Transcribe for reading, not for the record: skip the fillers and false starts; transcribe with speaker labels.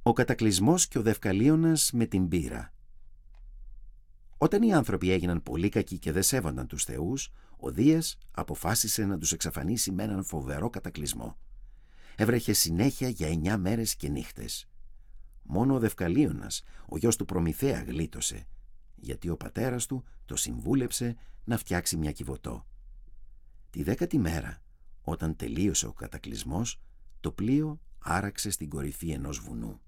Speaker 1: Ο κατακλυσμός και ο Δευκαλίωνας με την πύρα. Όταν οι άνθρωποι έγιναν πολύ κακοί και δεν σέβονταν τους θεούς, ο Δίας αποφάσισε να τους εξαφανίσει με έναν φοβερό κατακλυσμό. Έβρεχε συνέχεια για 9 μέρες και νύχτες. Μόνο ο Δευκαλίωνας, ο γιος του Προμηθέα, γλίτωσε, γιατί ο πατέρας του το συμβούλεψε να φτιάξει μια κιβωτό. Τη 10η μέρα, όταν τελείωσε ο κατακλυσμός, το πλοίο άραξε στην κορυφή ενός βουνού.